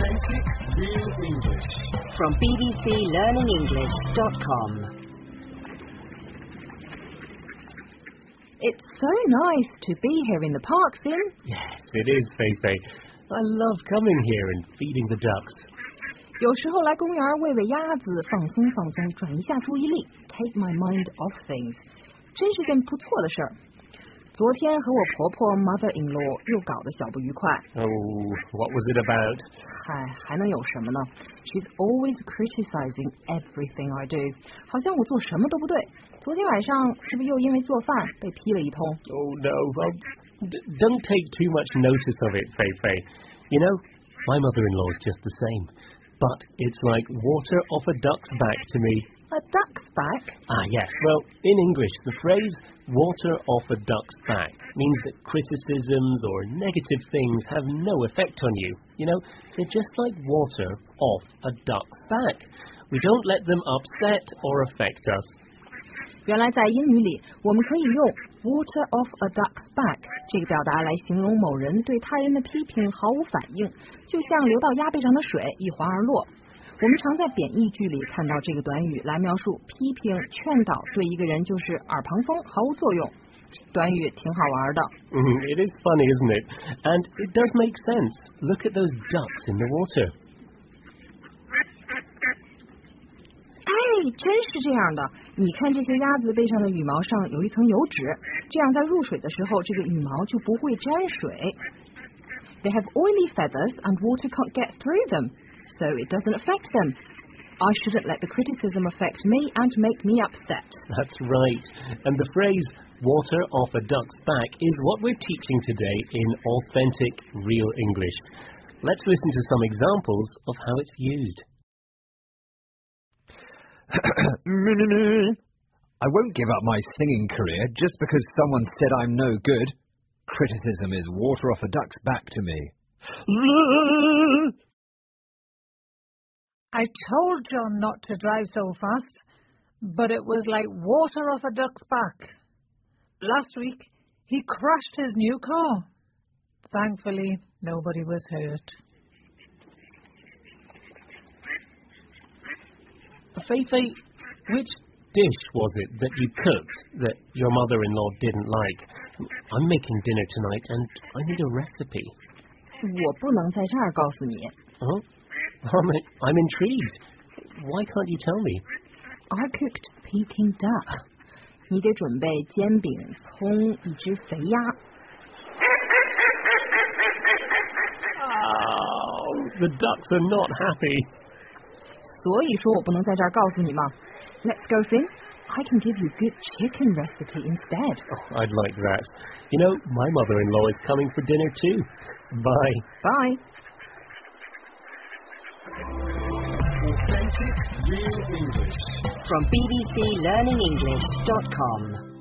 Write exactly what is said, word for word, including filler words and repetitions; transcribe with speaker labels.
Speaker 1: Authentic Real English.
Speaker 2: From b b c learning english dot com.
Speaker 3: It's so nice to be here in the park, Finn.
Speaker 4: Yes, it is, Feifei. I love coming here and feeding the ducks.
Speaker 3: 有时候来公园喂喂鸭子，放松放松，转移下注意力 ，take my mind off things， 真是件不错的事儿。昨天和我婆婆 mother-in-law 又搞得小不愉快。
Speaker 4: Oh, what was it about?
Speaker 3: 嗨，还能有什么呢 ？She's always criticizing everything I do， 好像我做什么都不对。昨天晚上是不是又因为做饭被批了一通
Speaker 4: ？Oh no, well, d don't take too much notice of it, Feifei. You know, my mother-in-law's just the same. But it's like water off a duck's back to me.
Speaker 3: A duck's back?
Speaker 4: Ah, yes. Well, in English, the phrase water off a duck's back means that criticisms or negative things have no effect on you. You know, they're just like water off a duck's back. We don't let them upset or affect us.
Speaker 3: 原来在英语里，我们可以用 water off a duck's back 这个表达来形容某人对他人的批评毫无反应，就像流到鸭背上的水一滑而落。我们常在贬义句里看到这个短语来描述批评、劝导对一个人就是耳旁风，毫无作用。短语挺好玩的。
Speaker 4: Mm, it is funny, isn't it? And it does make sense. Look at those ducks in the water.
Speaker 3: 哎，真是这样的。你看这些鸭子背上的羽毛上有一层油脂，这样在入水的时候，这个羽毛就不会沾水。They have oily feathers and water can't get through them, so it doesn't affect them. I shouldn't let the criticism affect me and make me upset.
Speaker 4: That's right. And the phrase water off a duck's back is what we're teaching today in authentic real English. Let's listen to some examples of how it's used.
Speaker 5: I won't give up my singing career just because someone said I'm no good. Criticism is water off a duck's back to me.
Speaker 6: I told John not to drive so fast, but it was like water off a duck's back. Last week, he crashed his new car. Thankfully, nobody was hurt.
Speaker 4: Feifei, which dish was it that you cooked that your mother-in-law didn't like? I'm making dinner tonight and I need a recipe.
Speaker 3: 我不能在这儿告诉你。
Speaker 4: Oh, I'm, I'm intrigued. Why can't you tell me?
Speaker 3: I cooked Peking duck. 你得准备煎饼、葱、一只肥鸭。
Speaker 4: Oh, the ducks are not happy.
Speaker 3: 所以说我不能在这儿告诉你嘛。Let's go, Finn. I can give you good chicken recipe instead.
Speaker 4: Oh, I'd like that. You know, my mother-in-law is coming for dinner too. Bye.
Speaker 3: Bye.
Speaker 1: Authentic Real English.
Speaker 2: From b b c learning english dot com.